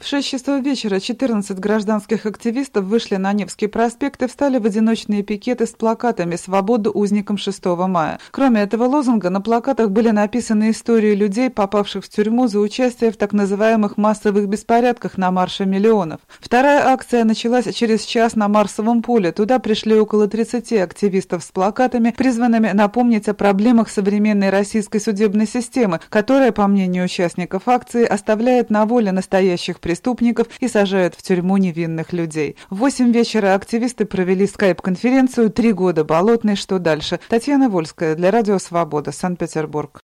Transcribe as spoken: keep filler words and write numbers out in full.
В шесть часов вечера четырнадцать гражданских активистов вышли на Невский проспект и встали в одиночные пикеты с плакатами «Свободу узникам шестого мая». Кроме этого лозунга, на плакатах были написаны истории людей, попавших в тюрьму за участие в так называемых массовых беспорядках на Марше миллионов. Вторая акция началась через час на Марсовом поле. Туда пришли около тридцати активистов с плакатами, призванными напомнить о проблемах современной российской судебной системы, которая, по мнению участников акции, оставляет на воле настоящих преступников и сажают в тюрьму невинных людей. В восемь вечера активисты провели скайп-конференцию «Три года Болотной. Что дальше?». Татьяна Вольская для Радио Свобода, Санкт-Петербург.